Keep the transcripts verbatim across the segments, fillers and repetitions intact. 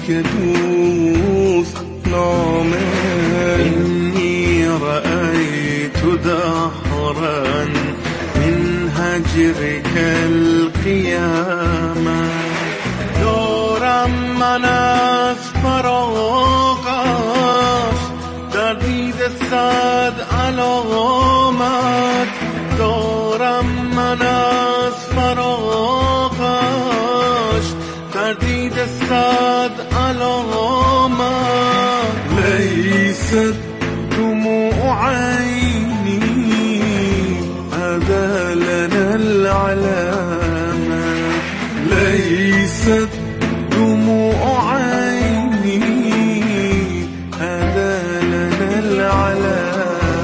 که دوست نامه اینی رأیت دهرا من هجرك القیامه دارم من از فراقش در دید صد علامت دارم من از فراقش در دید صد علامت لیست دموع عینی عدلنا العلامة لیست دموع عینی عدلنا العلامة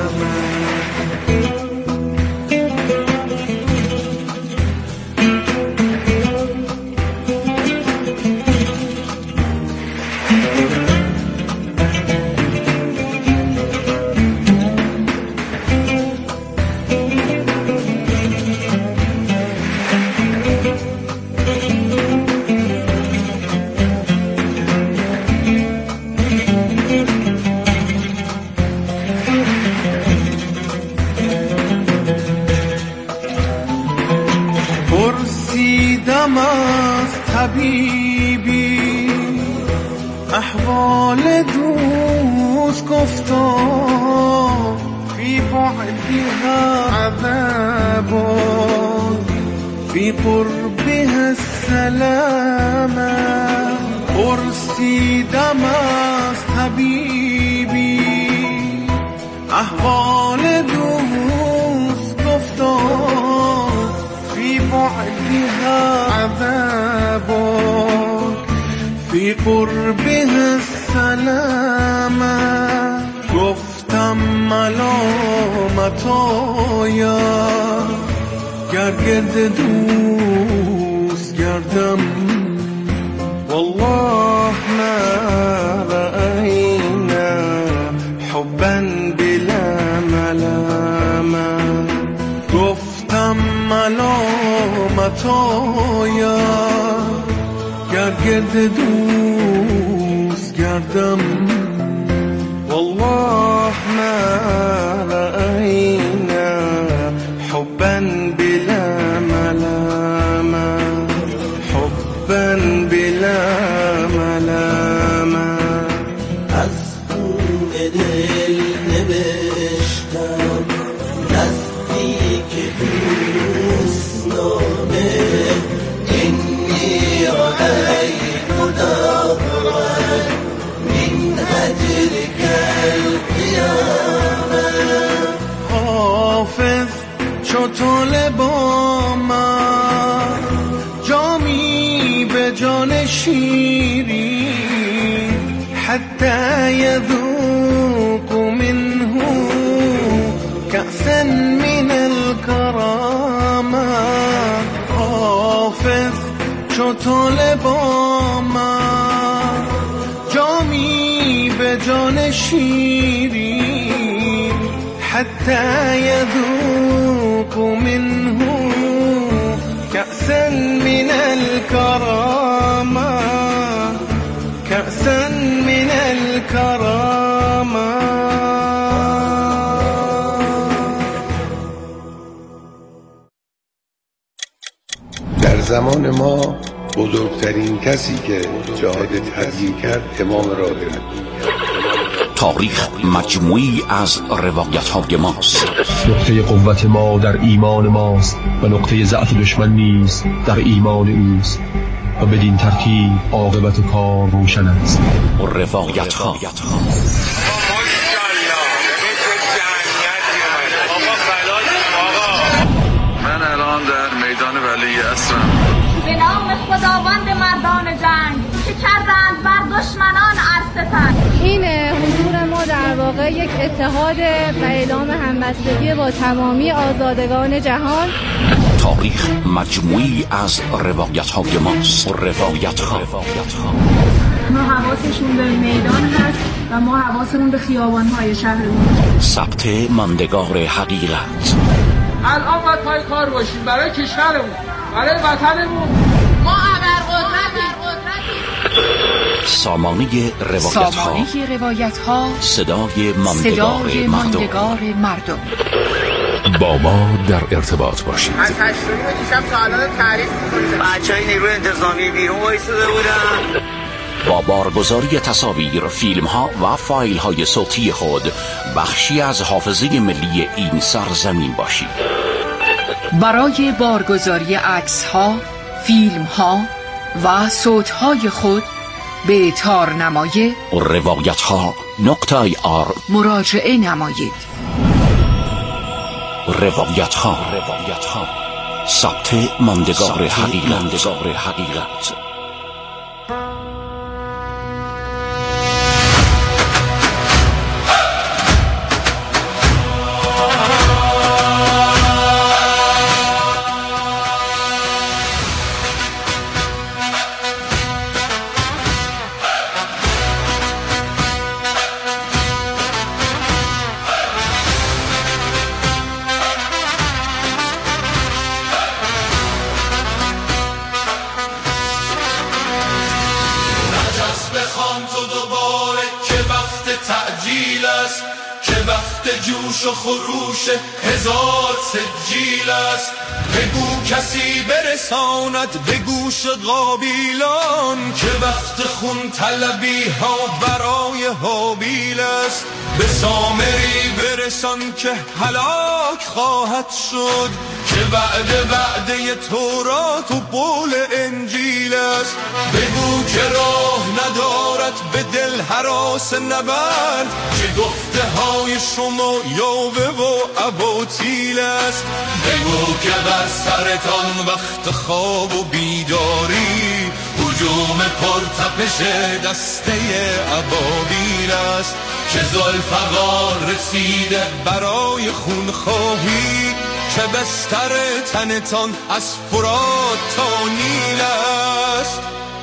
پرسیدم از طبیبی احوال دوست گفتا فی بعدها عذاب فی قربها السلامة پرسیدم از طبیبی احوال دوست گفتا فی بعدها عذاب فی قربها السلامة گفتم ملامت آیا گر گرد دوست گردم والله ما رأینا حبا بلا ملامة گفتم ملامت آیا گر گرد دوست گردم والله ما رأینا حبا بلا ملامة حبا بلا ملامة از خون دل نوشتم نزدیک دوست نامه اینی رأیت دهرا من هجرك القیامه حافظ چو طالب با من جامی به جان شیرین حتی یذوق منه کأسا من الکرامه حافظ چو طالب با من جامی به جان شیرین حتی یذوق منه کأسا من الکرامه کأسا من الکرامه در زمان ما بزرگترین کسی که جهاد تبیین کرد امام راهب تاریخ مجموعی از روایت‌های ماست. نقطه قوت ما در ایمان ماست و نقطه ضعف دشمن نیز در ایمان اوست و بدین ترتیب عاقبت کار روشن است. روایت‌ها من الان در میدان ولی اسرم. به نام خداوند مردان جنگ که کردند بر دشمنان عرصه. این حضور ما در واقع یک اتحاد و اعلام همبستگی با تمامی آزادگان جهان. تاریخ مجموعی از روایت‌های ماست. روایت‌ها ما حواسشون به میدان هست و ما حواسمون به خیابان‌های شهرمون. ثبت ماندگار حقیقت. الان باید پای کار باشیم برای کشورمون، برای وطنمون. ما ابرقدرتیم. سامانه روایت ها سامانه روایت ها صدای ماندگار, صدای مردم. ماندگار مردم. با ما در ارتباط باشید. از هشتونی دیشب تا الان تعریف می‌کنید. بچه‌های نیروی انتظامی بیرون وایساده بودن. با بارگذاری تصاویر، فیلم ها و فایل های صوتی خود بخشی از حافظه ملی این سرزمین باشید. برای بارگذاری عکس ها، فیلم ها و صوت های خود به تارنمای روایت ها نقطه آر مراجعه نمایید. روایت ها ثبت ماندگار حقیقت. جوش و خروش هزار سجیل است. بگو کسی برساند به گوش قابیلان که وقت خون طلبی ها برای حابیل است. به سامری برسان که هلاک خواهد شد که وعده وعده تورات و قول انجیل است. بگو که راه ندارد به دل هراس نبرد که گفته های شما یاوه و اباطیل است. بگو که بر سرتان وقت خواب و بیداری هجوم پرتپش دسته ابابیل است که ذوالفقار رسیده برای خونخواهی که بستر تنتان از فرات تا نیل است.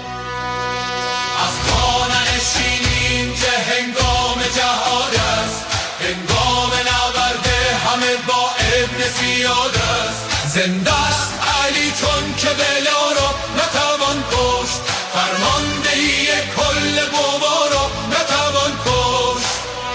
از پا ننشینیم که هنگام جهاد است، هنگام نبرد همه با ابن زیاد است. زنده است علی چون که بلا را نتوان کشت، فرماندهی کل قوا را نتوان کشت.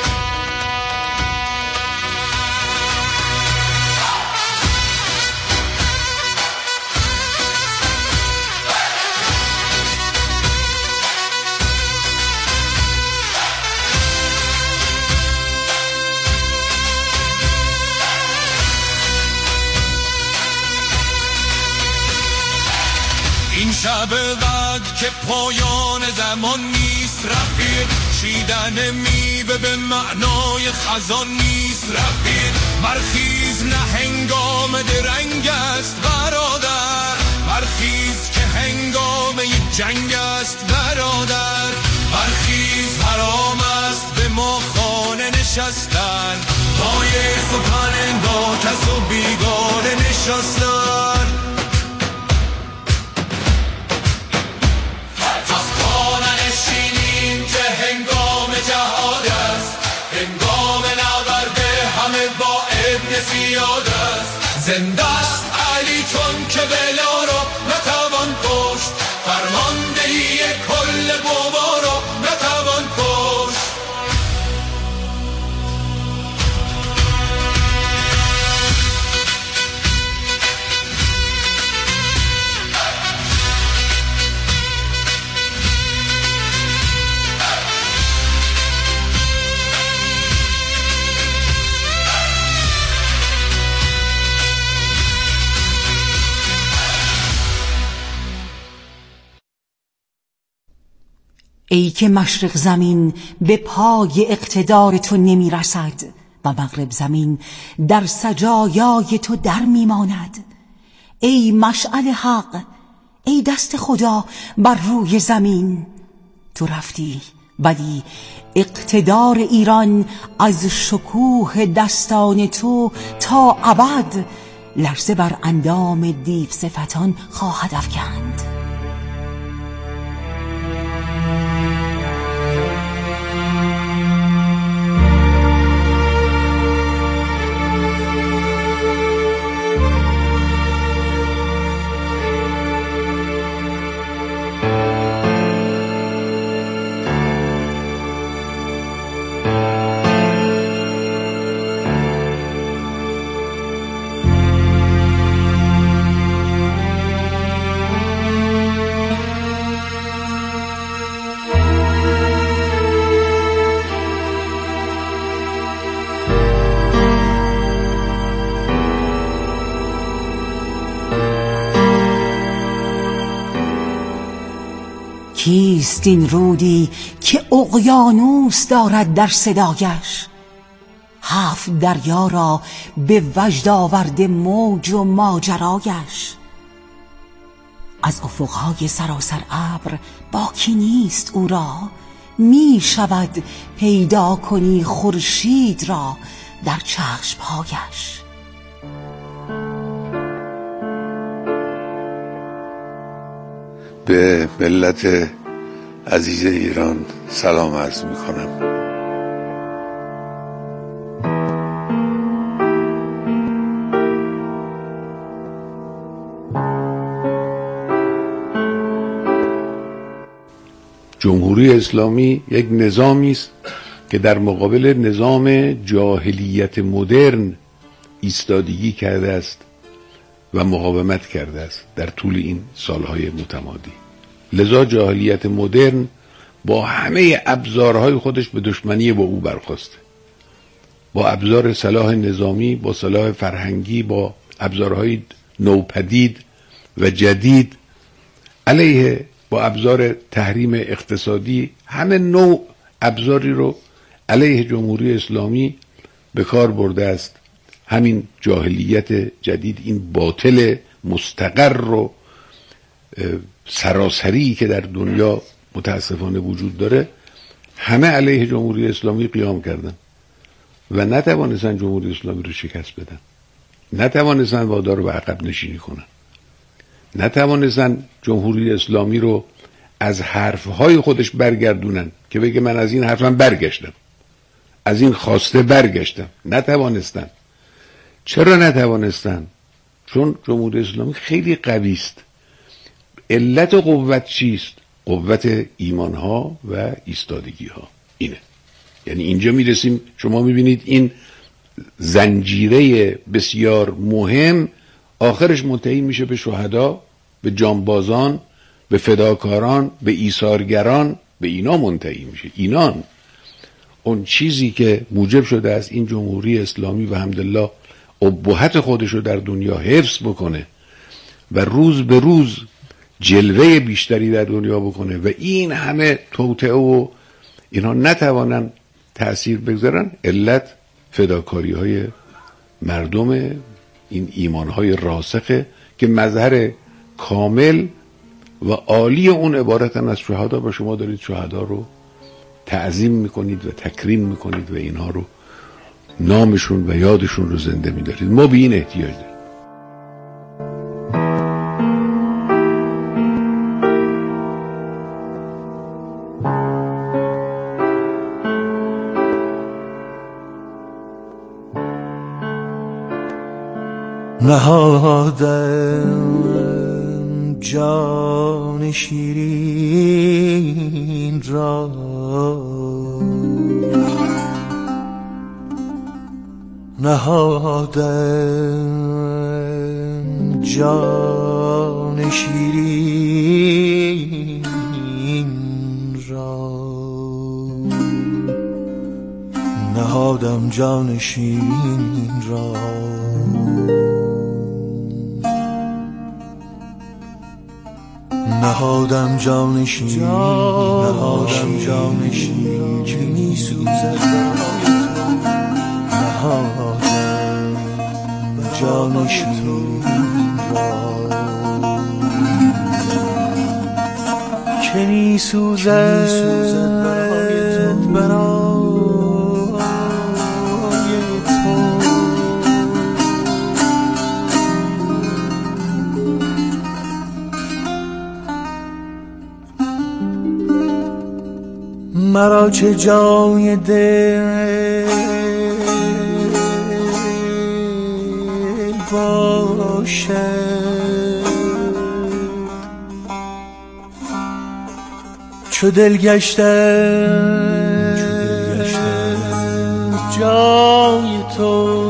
این شب قدر که پایان زمان نیست رفیق، چیدن میوه به معنای خزان نیست رفیق. برخیز نه هنگام درنگ است برادر، برخیز که هنگام یک جنگ است برادر. برخیز حرام است به ما خانه نشستن، پای سخن با کس و بیگانه نشستن. زیاد است. زنده است علی چون که بلا را نتوان کشت، فرماندهی کل قوا را نتوان کشت. ای که مشرق زمین به پای اقتدار تو نمی رسد و مغرب زمین در سجایای تو در می ماند. ای مشعل حق، ای دست خدا بر روی زمین. تو رفتی ولی اقتدار ایران از شکوه دستان تو تا ابد لرزه بر اندام دیو صفتان خواهد افکند. کیست این رودی که اقیانوس دارد در صدایش؟ هفت دریا را به وجد آورده موج و ماجرایش. از افقهای سراسر ابر باکی نیست او را، می شود پیدا کنی خورشید را در چشمهایش. به ملت عزیز ایران سلام عرض می کنم. جمهوری اسلامی یک نظامی است که در مقابل نظام جاهلیت مدرن ایستادگی کرده است و مقاومت کرده است در طول این سالهای متمادی. لذا جاهلیت مدرن با همه ابزارهای خودش به دشمنی با او برخاسته، با ابزار سلاح نظامی، با سلاح فرهنگی، با ابزارهای نوپدید و جدید علیه، با ابزار تحریم اقتصادی، همه نوع ابزاری رو علیه جمهوری اسلامی به کار برده است. همین جاهلیت جدید، این باطل مستقر و سراسری که در دنیا متاسفانه وجود داره، همه علیه جمهوری اسلامی قیام کردن و نتوانستن جمهوری اسلامی رو شکست بدن، نتوانستن وادار رو به عقب نشینی کنن، نتوانستن جمهوری اسلامی رو از حرفهای خودش برگردونن که بگه من از این حرفم برگشتم، از این خواسته برگشتم. نتوانستن. چرا نتوانستن؟ چون جمهوری اسلامی خیلی قوی است. علت قوت چیست؟ قوت ایمانها و ایستادگی ها. اینه. یعنی اینجا میرسیم، شما میبینید این زنجیره بسیار مهم آخرش منتهی میشه به شهدا، به جانبازان، به فداکاران، به ایثارگران، به اینا منتهی میشه. اینان اون چیزی که موجب شده است این جمهوری اسلامی و الحمدلله ابهت خودش رو در دنیا حفظ بکنه و روز به روز جلوه بیشتری در دنیا بکنه و این همه توطئه و اینا نتوانن تأثیر بگذارن. علت فداکاری های مردم، این ایمان های راسخه که مظهر کامل و عالی اون عبارتن از شهدا و شما دارید شهدا رو تعظیم میکنید و تکریم میکنید و اینها رو نامشون و یادشون رو زنده میدارید. ما به این احتیاج داریم. نهادم جان شیرین را نهادم جان شیرین را نهادم جان شیرین را نهادم جان شیرین نهادم جان شیرین که می سوزد نهادم جان شیرین را که می سوزد برای مرا چه جای دل باشد چو دل گشتم جای تو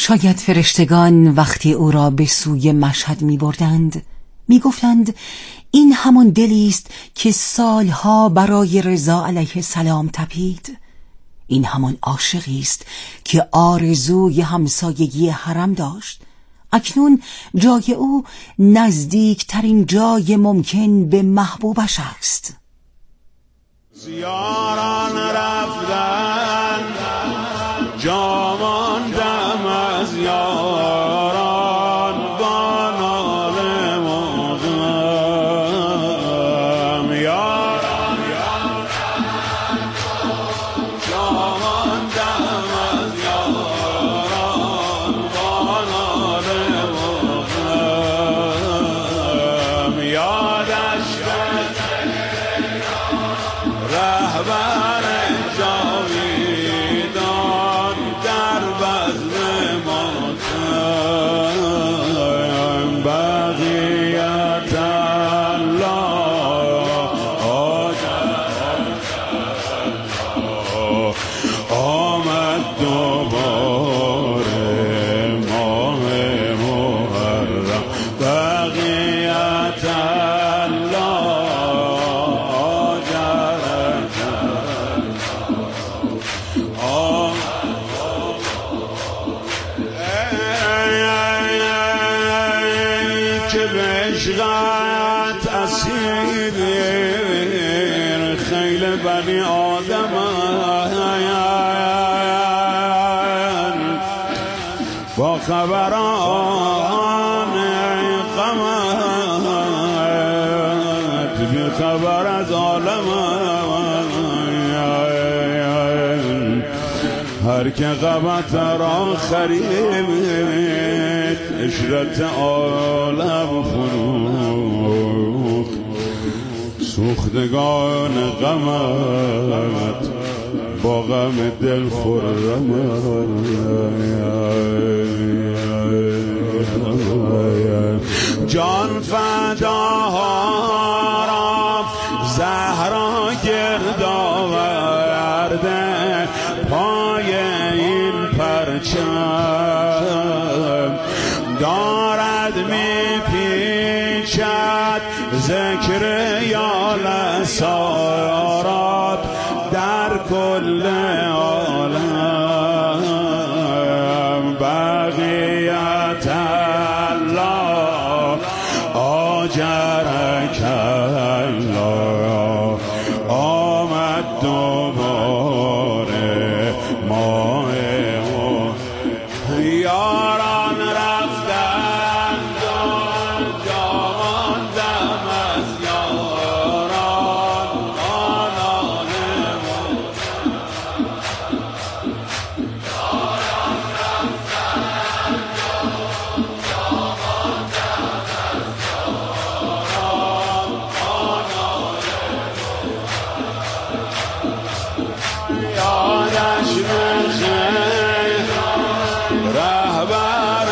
شاید فرشتگان وقتی او را به سوی مشهد می بردند می گفتند این همان دلی است که سالها برای رضا علیه السلام تپید. این همان عاشقی است که آرزوی همسایگی حرم داشت. اکنون جای او نزدیکترین جای ممکن به محبوبش است. یاران رفتن جا ماندم از یاران با ناله مغم یاران جا ماندم از یاران با ناله مغم یادش رهبر جاویدان در بزم ماتم بقیت الله آمد دوباره ماه محرم بقیت عشقت اسیر خیل بنی آدم با خبران غمت بی خبر از عالم هر که غمت را خرید اشرت عالم فروخت سوختگان غمت با غم دل خرم جان فداها را زهرا گرد آورده پای این پرچم دارد می پیچد ذکر یا لسارات در کل عالم بقیت الله آجرک الله آمد دوباره ماه یاران رفتن جا ماندم از یاران آنان یاران رفتن جا ماندم از یاران آنان یادش بخیر رهبر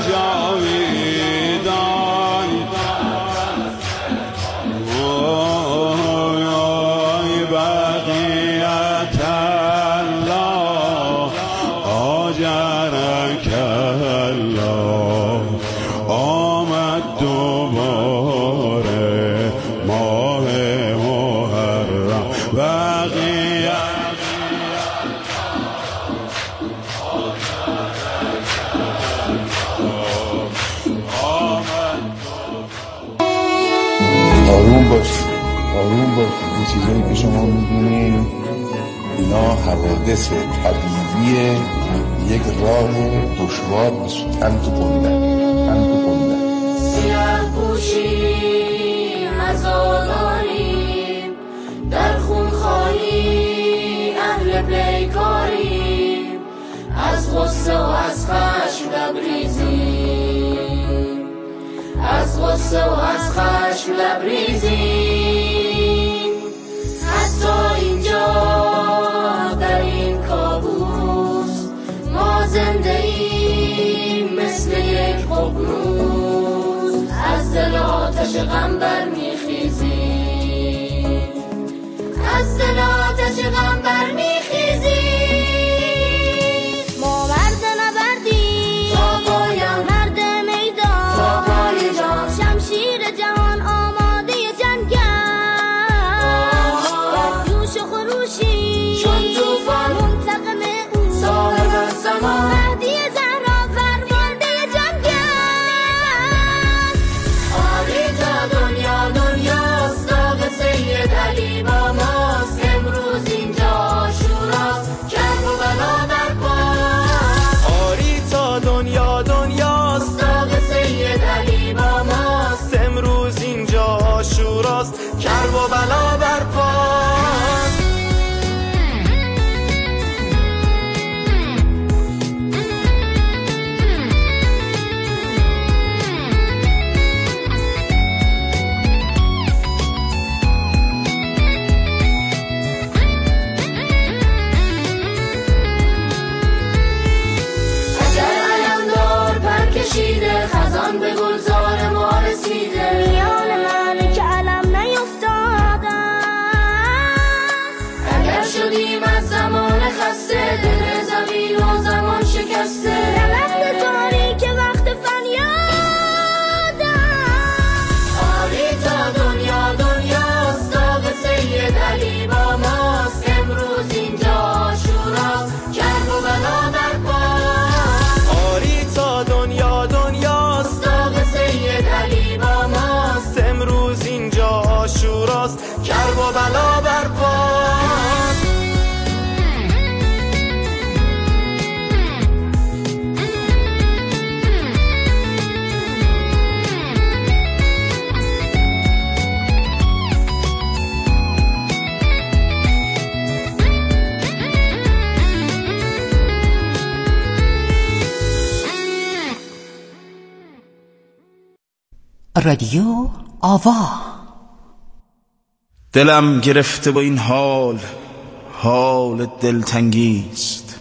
جاویدان وای بقیت الله آجرک الله آمد دوباره ماه محرم بقیت آروم باشید آروم باشید این چیزایی که شما میدونین اینا حوادث طبیعیه یک راه دشوار به هم تو خوندن هم تو خوندن سیاه پوشیم عزاداریم در خون خالی اهل پیکاریم از غصه و از خشم لبریزیم از غصه و از خشم لبریزیم حتی اینجا در این کابوس ما زنده ایم مثل یک ققنوس از دل آتش غم برمیخیزیم از دل آتش غم برمیخیزیم ما مرد نبردیم کل جهان آماده جنگم و جوش و خروشی چون توفان منتقم او صاحب زمان مهدی زهرا فرمانده جنگم آری تا دنیا دنیاست داغ سید علی با ماست امروز اینجا عاشوراست کرب و بلا برپاست آری تا دنیا دنیاست داغ سید علی با ماست امروز اینجا عاشوراست کرب و بلا برپاست خزان به گلزار ما رسیده میان من که علم نیفتادم اگر شدیم از زمان خسته دل زمین و زمان شکسته وقت تاری که وقت فریادم آری تا دنیا دنیاست داغ سید علی با ماست امروز اینجا عاشوراست کرب و بلا برپاست آری تا دنیا دنیاست داغ سید علی با ماست امروز اینجا عاشوراست کرب و بلا برپاست رادیو آوا. دلم گرفته با این حال، حال دلتنگیست.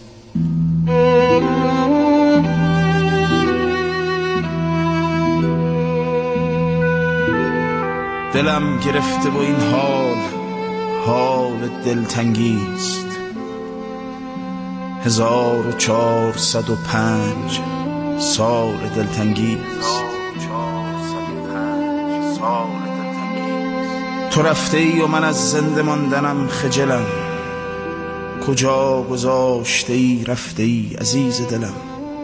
دلم گرفته با این حال، حال دلتنگیست. هزار و چهارصد و پنج سال دلتنگیست. تو رفته ای و من از زنده ماندنم خجلم. کجا گذاشته ای رفته ای عزیز دلم.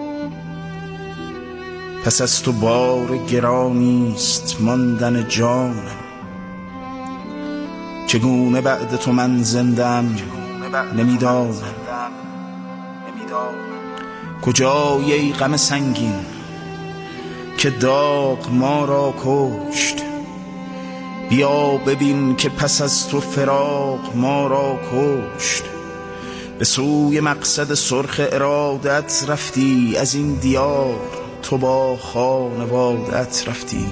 پس از تو بار گرانیست ماندن جانم. چگونه بعد تو من زندم نمیدانم. کجای ای غم سنگین که داغ ما را کشت. بیا ببین که پس از تو فراق ما را کشت. به سوی مقصد سرخ ارادت رفتی. از این دیار تو با خانوادت رفتی.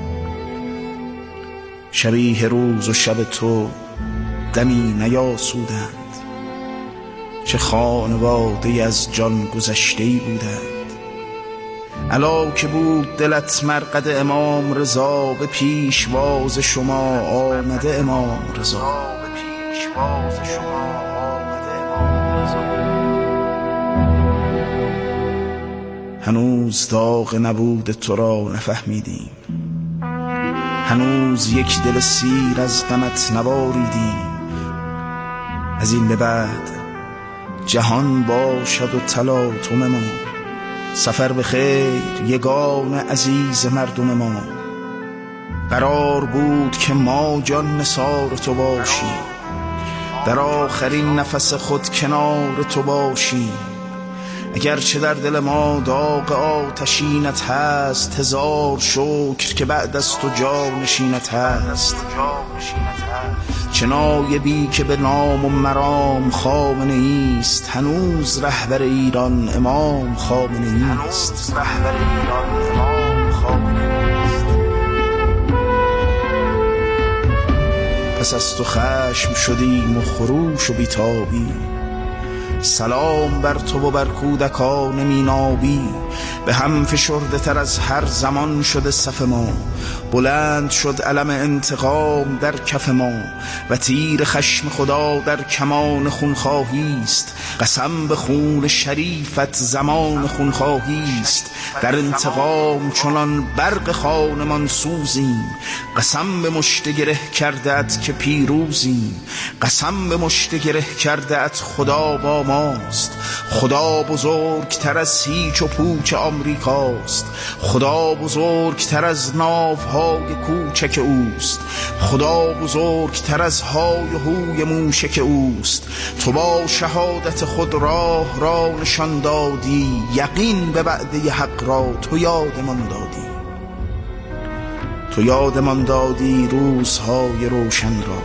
شبیه روز و شب تو دمی نیاسودند. چه خانواده از جان گذشته‌ای بودند. علا که بود دلت مرقد امام رضا. به پیشواز شما آمده امام رضا. هنوز داغ نبود تو را نفهمیدیم. هنوز یک دل سیر از غمت نباریدیم. از این به بعد جهان باشد و تلاطم ما. سفر به خیر یگان عزیز مردم ما. قرار بود که ما جان نثار تو باشیم. در آخرین نفس خود کنار تو باشیم. اگرچه در دل ما داغ آتشینت هست. هزار شکر که بعد از تو جانشینت هست. چه نایبی که به نام و مرام خامنه ایست. هنوز رهبر ایران امام خامنه ایست. پس از تو خشم شدیم و خروش و بیتابی. سلام بر تو و بر کودکان مینابی. به هم فشرده تر از هر زمان شده صف ما. بلند شد علم انتقام در کف ما و تیر خشم خدا در کمان خونخواهی است. قسم به خون شریفت زمان خونخواهی است. در انتقام چنان برق خانمان سوزیم. قسم به مشت گره کرده‌ات که پیروزیم. قسم به مشت گره کرده‌ات خدا با ماست. خدا بزرگتر از هیچ و پوچ آمریکاست. خدا بزرگتر از ناوهای کوچک اوست. خدا بزرگتر از های و هوی موشک اوست. تو با شهادت خود راه را نشان دادی. یقین به وعده حق را تو یادمان دادی. تو یادمان دادی روزهای روشن را.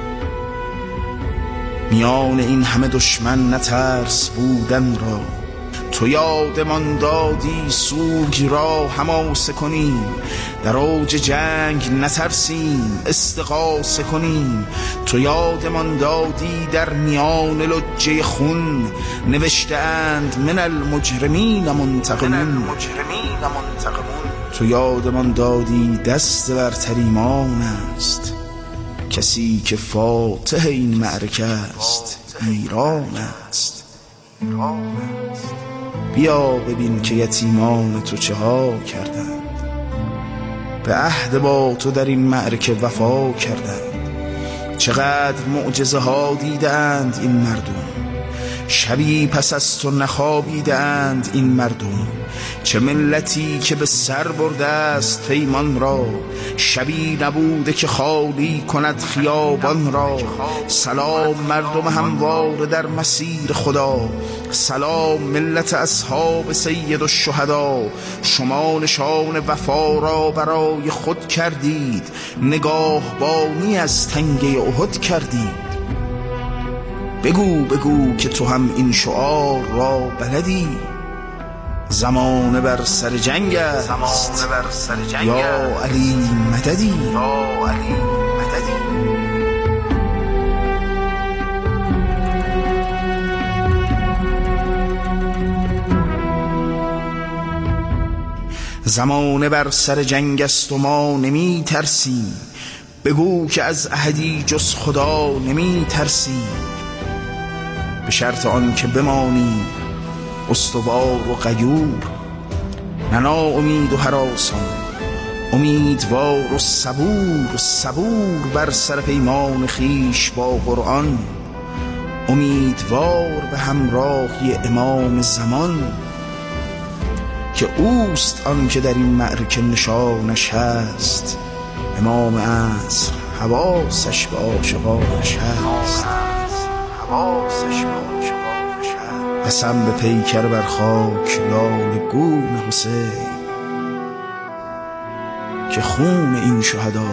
میان این همه دشمن نترس بودن را. تو یادمان دادی سوگ را حماسه کنیم. در اوج جنگ نترسیم استغاثه کنیم. تو یادمان دادی در میان لجه خون نوشته اند من المجرمین منتقمون. تو یادمان دادی دست برتر ایمان است. کسی که فاتح این معرکه است ایران است. بیا ببین که یتیمان تو چه ها کردند. به عهد با تو در این معرکه وفا کردند. چقدر معجزه ها دیدند این مردم. شبی پس از تو نخوابیدند این مردم. چه ملتی که به سر برده است پیمان را. شبی نبوده که خالی کند خیابان را. سلام مردم هموار در مسیر خدا. سلام ملت اصحاب سید الشهدا. شما نشان وفا را برای خود کردید. نگاه بانی از تنگه احد کردید. بگو بگو که تو هم این شعار را بلدی. زمانه بر سر جنگ است. یا علی مددی. یا علی مددی. زمانه بر سر جنگ است و ما نمی ترسیم. بگو که از احدی جز خدا نمی ترسیم. به شرط آن که بمانی استوار و غیور. نه امید و هراسان امیدوار و صبور. صبور بر سر پیمان خیش با قرآن. امیدوار به همراهی امام زمان که اوست آن که در این معرکه نشانش هست. امام عصر حواسش به عاشقانش هست. حواسش به عاشقانش هست. قسم به پیکر بر خاک لال گون حسین که خون این شهدا